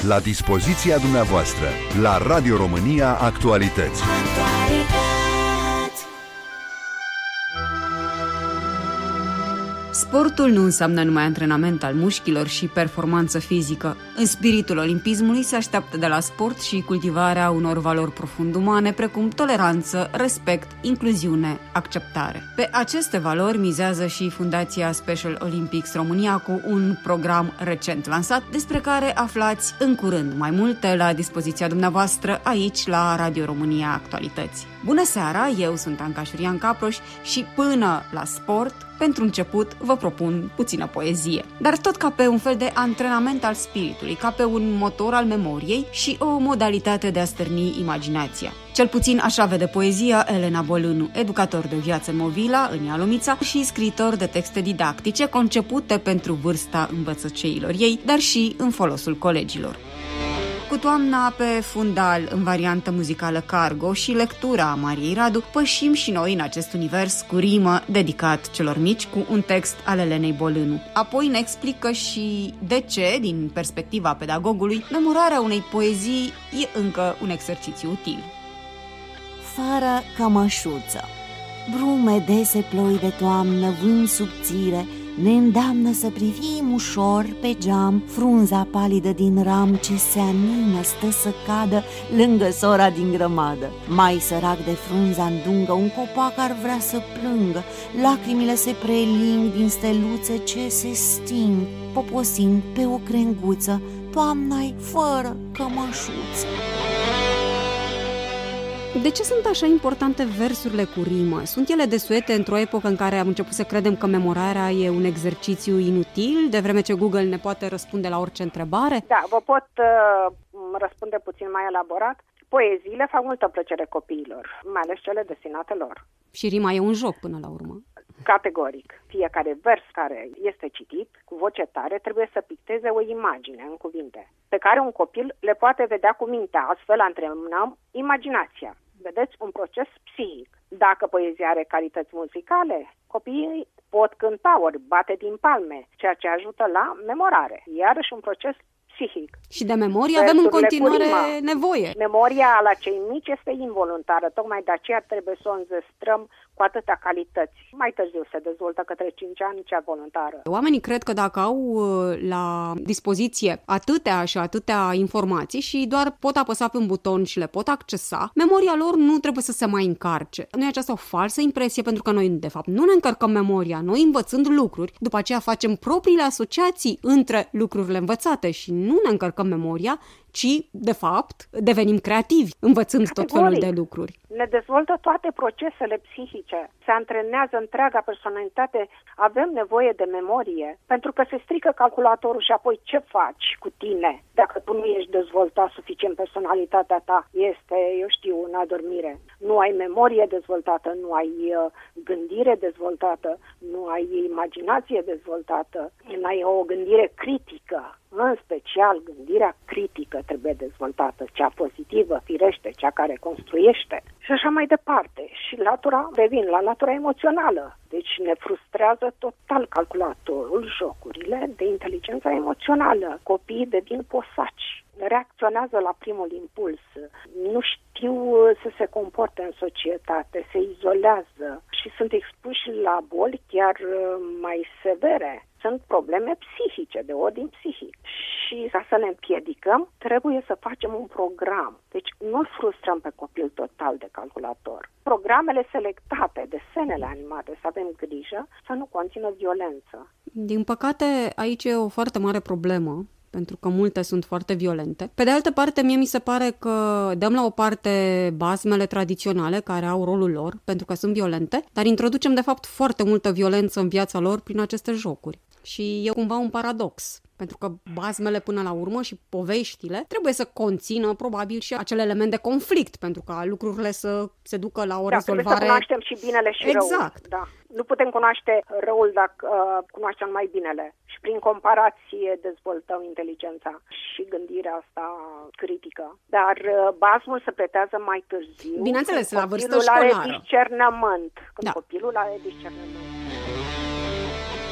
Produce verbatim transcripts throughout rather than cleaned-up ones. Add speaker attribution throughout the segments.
Speaker 1: la dispoziția dumneavoastră, la Radio România Actualități.
Speaker 2: Sportul nu înseamnă numai antrenament al mușchilor și performanță fizică. În spiritul olimpismului se așteaptă de la sport și cultivarea unor valori profund umane, precum toleranță, respect, incluziune, acceptare. Pe aceste valori mizează și Fundația Special Olympics România cu un program recent lansat, despre care aflați în curând mai multe la dispoziția dumneavoastră aici la Radio România Actualități. Bună seara, eu sunt Anca Șurian Caproș și până la sport, pentru început, vă propun puțină poezie, dar tot ca pe un fel de antrenament al spiritului, ca pe un motor al memoriei și o modalitate de a stârni imaginația. Cel puțin așa vede poezia Elena Bolânu, educator de viață în Movila, în Ialomița, și scriitor de texte didactice concepute pentru vârsta învățăceilor ei, dar și în folosul colegilor. Cu toamna pe fundal în variantă muzicală Cargo și lectura Mariei Radu, pășim și noi în acest univers cu rimă dedicat celor mici cu un text al Elenei Bolânu. Apoi ne explică și de ce, din perspectiva pedagogului, memorarea unei poezii e încă un exercițiu util.
Speaker 3: Fără cămășuță. Brume dese ploi de toamnă, vânt subțire, ne îndeamnă să privim ușor pe geam frunza palidă din ram ce se anină, stă să cadă lângă sora din grămadă. Mai sărac de frunza îndungă, un copac ar vrea să plângă, lacrimile se preling din steluțe ce se sting, poposind pe o crenguță, toamna-i fără cămășuță.
Speaker 2: De ce sunt așa importante versurile cu rimă? Sunt ele desuete într-o epocă în care am început să credem că memorarea e un exercițiu inutil, de vreme ce Google ne poate răspunde la orice întrebare?
Speaker 4: Da, vă pot uh, răspunde puțin mai elaborat. Poeziile fac multă plăcere copiilor, mai ales cele destinate lor.
Speaker 2: Și rima e un joc până la urmă.
Speaker 4: Categoric. Fiecare vers care este citit cu voce tare trebuie să picteze o imagine în cuvinte, pe care un copil le poate vedea cu mintea, astfel antrenăm imaginația. Vedeți, un proces psihic. Dacă poezia are calități muzicale, copiii pot cânta ori bate din palme, ceea ce ajută la memorare. Iarăși un proces psihic.
Speaker 2: Și de memorie avem în continuare nevoie.
Speaker 4: Memoria la cei mici este involuntară, tocmai de aceea trebuie să o înzestrăm cu atâtea calități. Mai târziu se dezvoltă către cinci ani cea voluntară.
Speaker 2: Oamenii cred că dacă au la dispoziție atâtea și atâtea informații și doar pot apăsa pe un buton și le pot accesa, memoria lor nu trebuie să se mai încarce. Nu e aceasta o falsă impresie, pentru că noi, de fapt, nu ne încărcăm memoria. Noi, învățând lucruri, după aceea facem propriile asociații între lucrurile învățate și nu ne încărcăm memoria, ci, de fapt, devenim creativi, învățând tot felul de lucruri.
Speaker 4: Ne dezvoltă toate procesele psihice, se antrenează întreaga personalitate, avem nevoie de memorie, pentru că se strică calculatorul și apoi ce faci cu tine? Dacă tu nu ești dezvoltat suficient, personalitatea ta este, eu știu, în adormire. Nu ai memorie dezvoltată, nu ai gândire dezvoltată, nu ai imaginație dezvoltată, nu ai o gândire critică. În special, gândirea critică trebuie dezvoltată, cea pozitivă, firește, cea care construiește și așa mai departe. Și latura, revin la latura emoțională. Deci ne frustrează total calculatorul, jocurile de inteligență emoțională. Copiii devin posaci, reacționează la primul impuls, nu știu să se comporte în societate, se izolează și sunt expuși la boli chiar mai severe. Sunt probleme psihice, de ordin psihic. Și ca să ne împiedicăm, trebuie să facem un program. Deci nu-l frustrăm pe copil total de calculator. Programele selectate, desenele animate, să avem grijă să nu conțină violență.
Speaker 2: Din păcate, aici e o foarte mare problemă, pentru că multe sunt foarte violente. Pe de altă parte, mie mi se pare că dăm la o parte basmele tradiționale, care au rolul lor, pentru că sunt violente, dar introducem, de fapt, foarte multă violență în viața lor prin aceste jocuri. Și e cumva un paradox, pentru că basmele până la urmă și poveștile trebuie să conțină probabil și acel element de conflict, pentru ca lucrurile să se ducă la o
Speaker 4: da,
Speaker 2: rezolvare.
Speaker 4: Trebuie să cunoaștem și binele și
Speaker 2: exact.
Speaker 4: răul. Da. Nu putem cunoaște răul dacă uh, cunoaștem mai binele. Și prin comparație dezvoltăm inteligența și gândirea asta critică. Dar uh, basmul se pretează mai târziu.
Speaker 2: Bineînțeles, la vârstă
Speaker 4: școlară.
Speaker 2: școlară.
Speaker 4: Are discernământ. Când
Speaker 2: da.
Speaker 4: copilul are discernământ.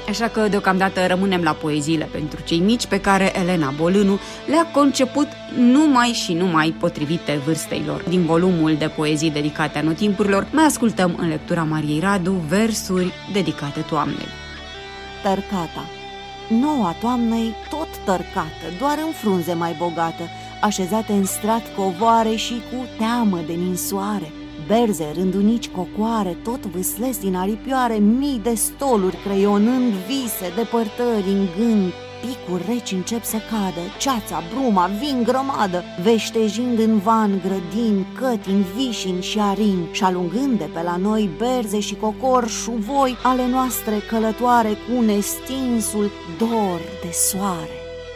Speaker 2: Așa că deocamdată rămânem la poeziile pentru cei mici pe care Elena Bolânu le-a conceput numai și numai potrivite vârstei lor. Din volumul de poezii dedicate anotimpurilor, mai ascultăm în lectura Mariei Radu versuri dedicate toamnei.
Speaker 3: Tărcata. Noua toamnă-i tot tărcată, doar în frunze mai bogată, așezate în strat covoare și cu teamă de ninsoare. Berze, rândunici, cocoare, tot vâslesc din aripioare, mii de stoluri creionând vise, depărtări în gând. Picuri reci încep să cadă, ceața, bruma, vin grămadă, veștejind în van, grădini, cătini, vișini și arini, și alungând de pe la noi berze și cocor șuvoi ale noastre călătoare cu nestinsul dor de soare.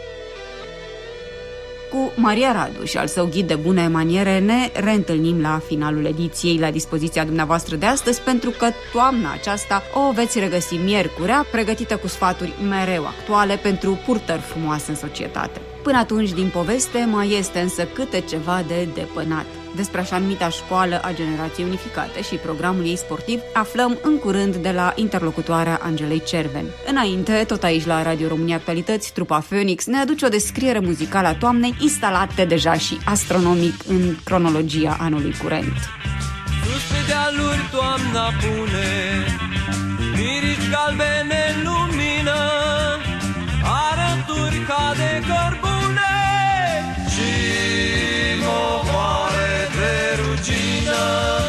Speaker 2: Cu Maria Radu și al său ghid de bune maniere ne reîntâlnim la finalul ediției la dispoziția dumneavoastră de astăzi, pentru că toamna aceasta o veți regăsi miercurea, pregătită cu sfaturi mereu actuale pentru purtări frumoase în societate. Până atunci, din poveste, mai este însă câte ceva de depănat. Despre așa numita școală a generației unificate și programul ei sportiv aflăm în curând de la interlocutoarea Angelei Cerven. Înainte, tot aici la Radio România Actualități, trupa Phoenix ne aduce o descriere muzicală a toamnei instalate deja și astronomic în cronologia anului curent.
Speaker 5: Sus pe dealuri toamna pune mirici galbene în lumină, arături ca de cărbune și mohoare de rugină,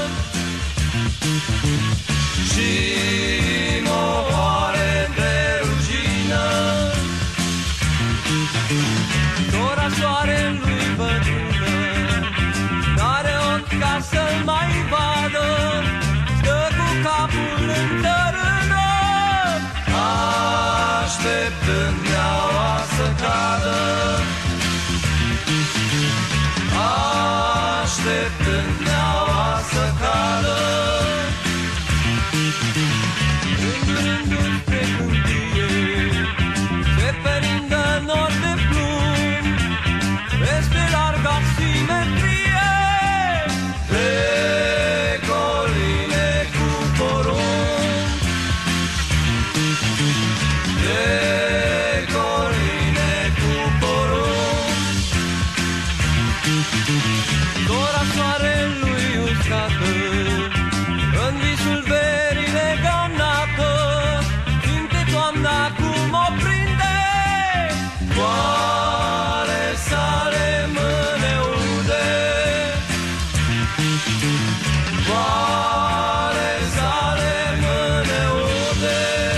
Speaker 5: și mohoare de rugină. Dora soarelui bătrână n-are ochi ca să-l mai vadă, stă cu capul în țărână, așteptând neaua să cadă, așteptând neaua să cadă. Îndurându-i spre câmpie, se perindă nori de plumb, peste larga simetrie de coline cu porumb, de coline cu porumb. Dora soarelui uscată, în visul verii legănată, simte toamna cum o prinde, coare sale mâneude, coare sale mâneude,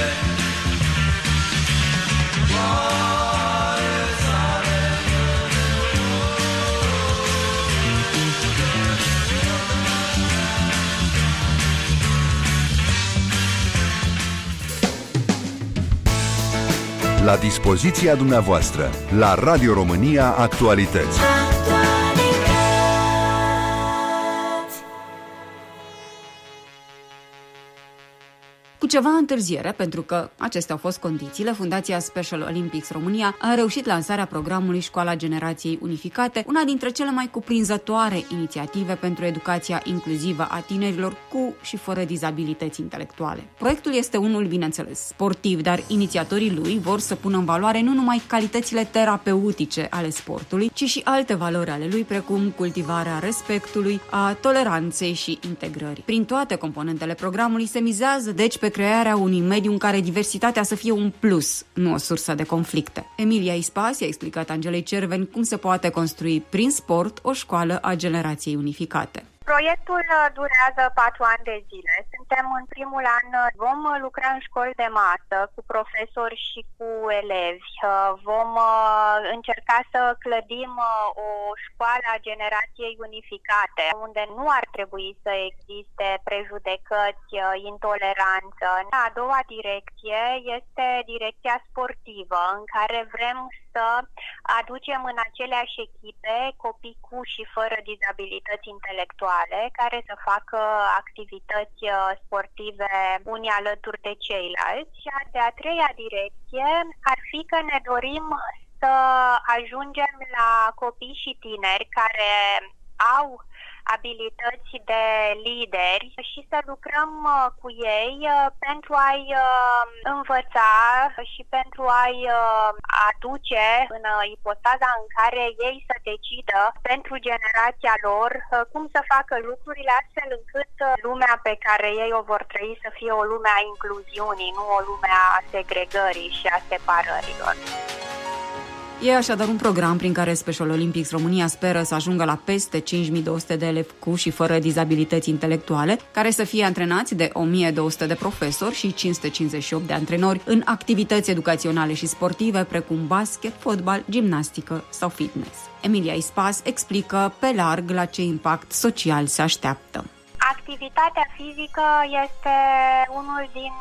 Speaker 5: coare sale
Speaker 1: La dispoziția dumneavoastră, la Radio România Actualități.
Speaker 2: Cu ceva întârziere, pentru că acestea au fost condițiile, Fundația Special Olympics România a reușit lansarea programului Școala Generației Unificate, una dintre cele mai cuprinzătoare inițiative pentru educația inclusivă a tinerilor cu și fără dizabilități intelectuale. Proiectul este unul, bineînțeles, sportiv, dar inițiatorii lui vor să pună în valoare nu numai calitățile terapeutice ale sportului, ci și alte valori ale lui, precum cultivarea respectului, a toleranței și integrării. Prin toate componentele programului se mizează, deci, pe crearea unui mediu în care diversitatea să fie un plus, nu o sursă de conflicte. Emilia Ispas i-a explicat Angelei Cerven cum se poate construi prin sport o școală a generației unificate.
Speaker 6: Proiectul durează patru ani de zile. Suntem în primul an, vom lucra în școli de masă cu profesori și cu elevi. Vom încerca să clădim o școală a generației unificate, unde nu ar trebui să existe prejudecăți, intoleranță. A doua direcție este direcția sportivă, în care vrem să aducem în aceleași echipe copii cu și fără dizabilități intelectuale, care să facă activități sportive unii alături de ceilalți. Și a de-a treia direcție ar fi că ne dorim să ajungem la copii și tineri care au abilități de lideri și să lucrăm cu ei pentru a-i învăța și pentru a-i aduce în ipostaza în care ei să decidă pentru generația lor cum să facă lucrurile astfel încât lumea pe care ei o vor trăi să fie o lume a incluziunii, nu o lume a segregării și a separărilor.
Speaker 2: E așadar un program prin care Special Olympics România speră să ajungă la peste cinci mii două sute de elevi cu și fără dizabilități intelectuale, care să fie antrenați de o mie două sute de profesori și cinci sute cincizeci și opt de antrenori în activități educaționale și sportive, precum basket, fotbal, gimnastică sau fitness. Emilia Ispas explică pe larg la ce impact social se așteaptă.
Speaker 6: Activitatea fizică este unul din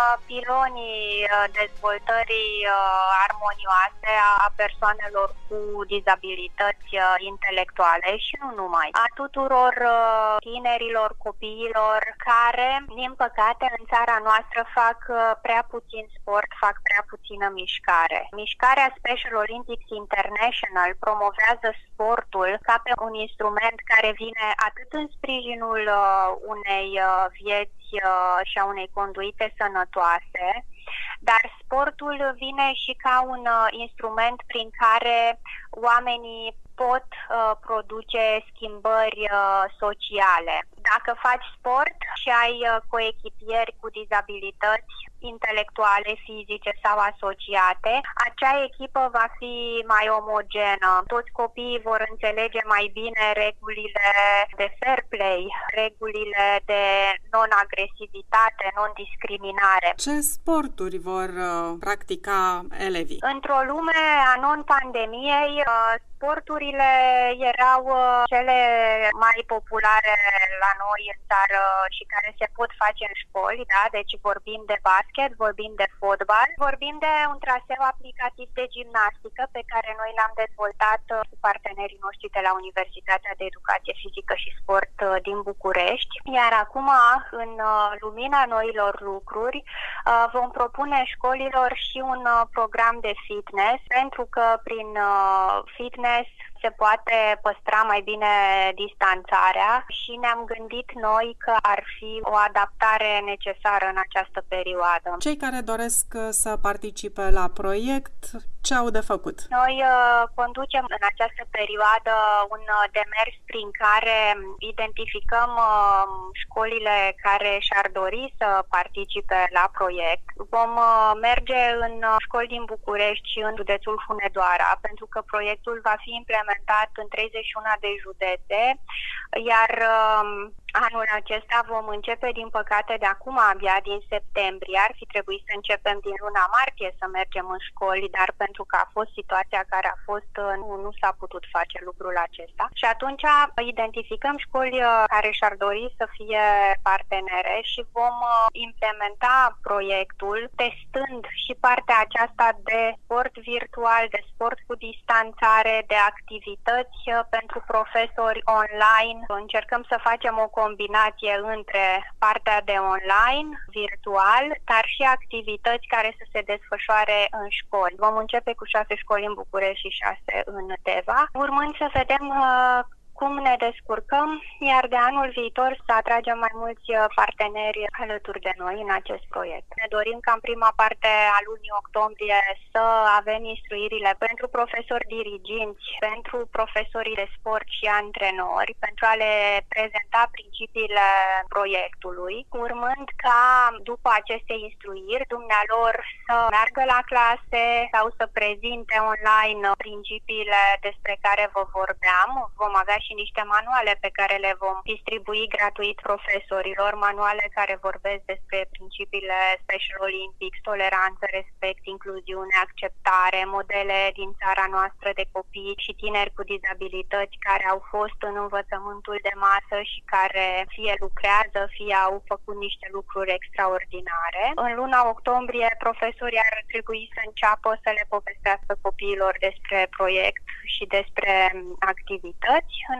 Speaker 6: pilonii dezvoltării armonioase a persoanelor cu dizabilități intelectuale și nu numai. A tuturor tinerilor, copiilor care, din păcate, în țara noastră fac prea puțin sport, fac prea puțină mișcare. Mișcarea Special Olympics International promovează sportul ca pe un instrument care vine atât în sprijinul unei vieți și a unei conduite sănătoase, dar sportul vine și ca un instrument prin care oamenii pot uh, produce schimbări uh, sociale. Dacă faci sport și ai uh, coechipieri cu dizabilități intelectuale, fizice sau asociate, acea echipă va fi mai omogenă. Toți copiii vor înțelege mai bine regulile de fair play, regulile de non-agresivitate, non-discriminare.
Speaker 7: Ce sporturi vor uh, practica elevii?
Speaker 6: Într-o lume a non-pandemiei, uh, sporturile erau cele mai populare la noi în țară și care se pot face în școli, da? Deci vorbim de basket, vorbim de fotbal, vorbim de un traseu aplicativ de gimnastică pe care noi l-am dezvoltat cu partenerii noștri de la Universitatea de Educație Fizică și Sport din București. Iar acum, în lumina noilor lucruri, vom propune școlilor și un program de fitness, pentru că prin fitness se poate păstra mai bine distanțarea și ne-am gândit noi că ar fi o adaptare necesară în această perioadă.
Speaker 7: Cei care doresc să participe la proiect, ce au de făcut?
Speaker 6: Noi uh, conducem în această perioadă un demers prin care identificăm uh, școlile care și-ar dori să participe la proiect. Vom uh, merge în școli din București și în județul Hunedoara, pentru că proiectul va fi implementat în treizeci și unu de județe, iar uh, anul acesta vom începe, din păcate, de acum abia din septembrie. Ar fi trebuit să începem din luna martie să mergem în școli, dar pentru că a fost situația care a fost, nu, nu s-a putut face lucrul acesta. Și atunci identificăm școli care și-ar dori să fie partenere și vom implementa proiectul testând și partea aceasta de sport virtual, de sport cu distanțare, de activități pentru profesori online. Încercăm să facem o combinație între partea de online, virtual, dar și activități care să se desfășoare în școli. Vom începe cu șase școli în București și șase în Teva, urmând să vedem uh, cum ne descurcăm, iar de anul viitor să atragem mai mulți parteneri alături de noi în acest proiect. Ne dorim ca în prima parte a lunii octombrie să avem instruirile pentru profesori diriginți, pentru profesorii de sport și antrenori, pentru a le prezenta principiile proiectului, urmând ca după aceste instruiri dumnealor să meargă la clase sau să prezinte online principiile despre care vă vorbeam. Vom avea și niște manuale pe care le vom distribui gratuit profesorilor, manuale care vorbesc despre principiile Special Olympics, toleranță, respect, incluziune, acceptare, modele din țara noastră de copii și tineri cu dizabilități care au fost în învățământul de masă și care fie lucrează, fie au făcut niște lucruri extraordinare. În luna octombrie, profesorii ar trebui să înceapă să le povestească copiilor despre proiect și despre activități. În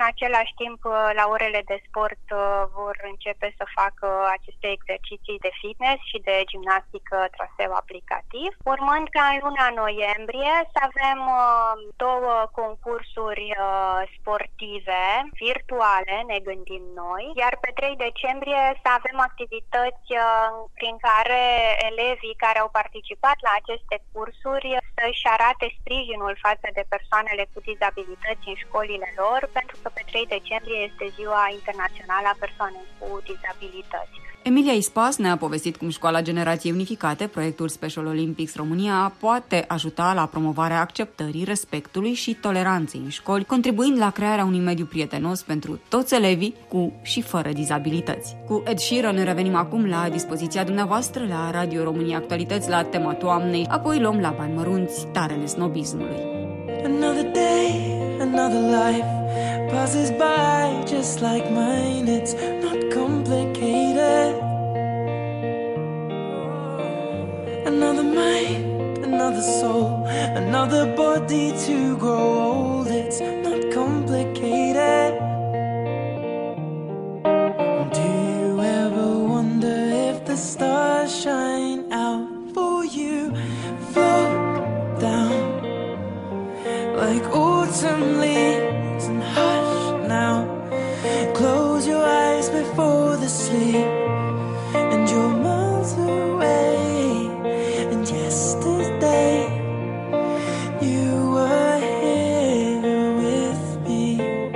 Speaker 6: același timp, la orele de sport vor începe să facă aceste exerciții de fitness și de gimnastică traseu aplicativ, urmând ca în luna noiembrie să avem două concursuri sportive virtuale, ne gândim noi, iar pe trei decembrie să avem activități prin care elevii care au participat la aceste cursuri să-și arate sprijinul față de persoanele cu dizabilități în școlile lor, pentru că pe trei decembrie este Ziua Internațională a Persoanei cu Dizabilități.
Speaker 2: Emilia Ispas ne-a povestit cum Școala Generației Unificate, proiectul Special Olympics România, poate ajuta la promovarea acceptării, respectului și toleranței în școli, contribuind la crearea unui mediu prietenos pentru toți elevii cu și fără dizabilități. Cu Ed Sheeran revenim acum la dispoziția dumneavoastră la Radio România Actualități la tema toamnei, apoi luăm la bani mărunți tarele snobismului.
Speaker 5: Another day, another life passes by just like mine. It's not complicated. Another mind, another soul, another body to grow old. It's not complicated. Do you ever wonder if the stars shine out for you? Float down like autumn leaves and hush now. Close your eyes before the sleep, and you're miles away. And yesterday you were here with me.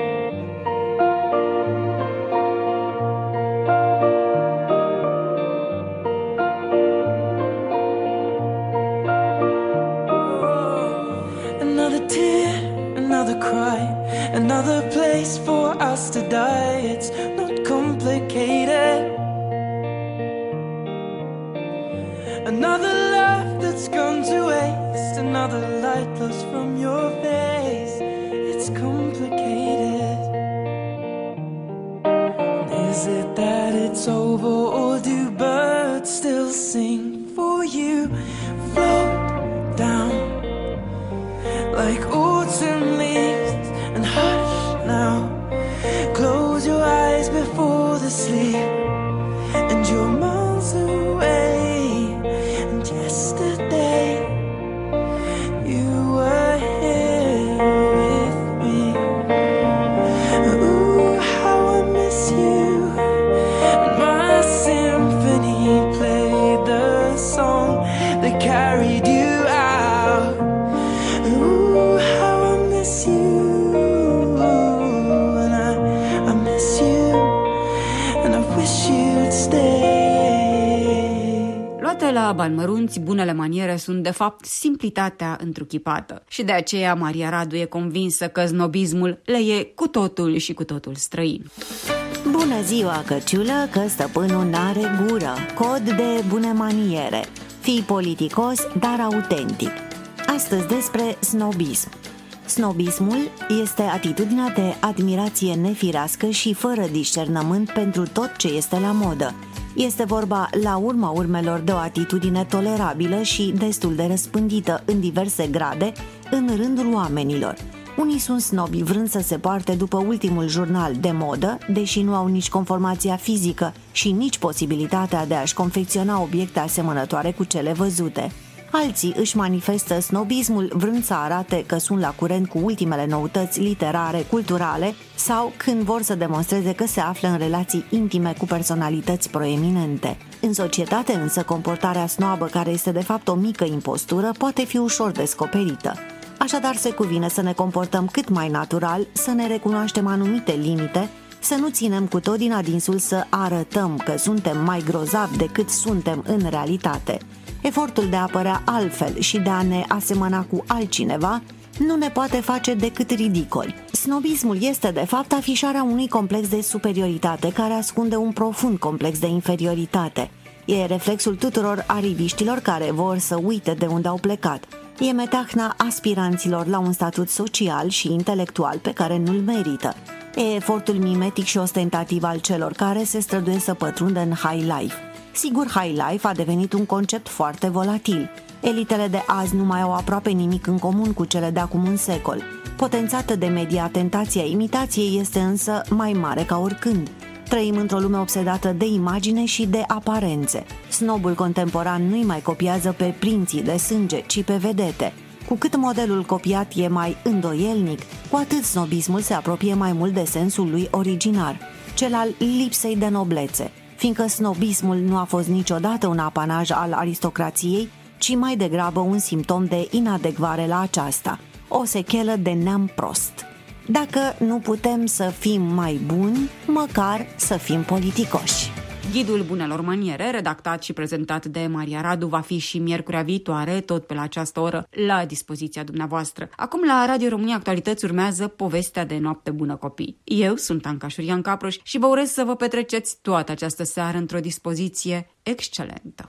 Speaker 5: Another tear, another cry, another place for us to die. It's not complicated. Another love that's gone to waste, another light lost from your face. It's complicated. Is it that it's over, or do birds still sing for you? Float down like autumn leaves and hush now. Close your eyes before the sleep, and you're miles away. And yesterday you were here with me. Ooh, how I miss you. And my symphony played the song that carried you out. Ooh, how I miss you. And I, I miss you. And I wish you'd stay.
Speaker 2: Luate la bani mărunți, bunele maniere sunt de fapt simplitatea întruchipată. Și de aceea Maria Radu e convinsă că snobismul le e cu totul și cu totul străin.
Speaker 3: Bună ziua, căciulă, că stăpânul n-are gură. Cod de bune maniere. Fii politicos, dar autentic. Astăzi despre snobism. Snobismul este atitudinea de admirație nefirească și fără discernământ pentru tot ce este la modă. Este vorba, la urma urmelor, de o atitudine tolerabilă și destul de răspândită în diverse grade în rândul oamenilor. Unii sunt snobi vrând să se poarte după ultimul jurnal de modă, deși nu au nici conformația fizică și nici posibilitatea de a-și confecționa obiecte asemănătoare cu cele văzute. Alții își manifestă snobismul vrând să arate că sunt la curent cu ultimele noutăți literare, culturale sau când vor să demonstreze că se află în relații intime cu personalități proeminente. În societate însă comportarea snoabă, care este de fapt o mică impostură, poate fi ușor descoperită. Așadar se cuvine să ne comportăm cât mai natural, să ne recunoaștem anumite limite, să nu ținem cu tot din adinsul să arătăm că suntem mai grozavi decât suntem în realitate. Efortul de a părea altfel și de a ne asemăna cu altcineva nu ne poate face decât ridicoli. Snobismul este de fapt afișarea unui complex de superioritate care ascunde un profund complex de inferioritate. E reflexul tuturor ariviștilor care vor să uite de unde au plecat. E metahna aspiranților la un statut social și intelectual pe care nu-l merită. E efortul mimetic și ostentativ al celor care se străduiesc să pătrundă în high life. Sigur, high life a devenit un concept foarte volatil. Elitele de azi nu mai au aproape nimic în comun cu cele de acum un secol. Potențată de media, tentația imitației este însă mai mare ca oricând. Trăim într-o lume obsedată de imagine și de aparențe. Snobul contemporan nu-i mai copiază pe prinții de sânge, ci pe vedete. Cu cât modelul copiat e mai îndoielnic, cu atât snobismul se apropie mai mult de sensul lui originar, cel al lipsei de noblețe, fiindcă snobismul nu a fost niciodată un apanaj al aristocrației, ci mai degrabă un simptom de inadecvare la aceasta, o sechelă de neam prost. Dacă nu putem să fim mai buni, măcar să fim politicoși.
Speaker 2: Ghidul bunelor maniere, redactat și prezentat de Maria Radu, va fi și miercurea viitoare, tot pe la această oră, la dispoziția dumneavoastră. Acum la Radio România Actualități urmează povestea de noapte bună copii. Eu sunt Anca Șurian Caproș și vă urez să vă petreceți toată această seară într-o dispoziție excelentă.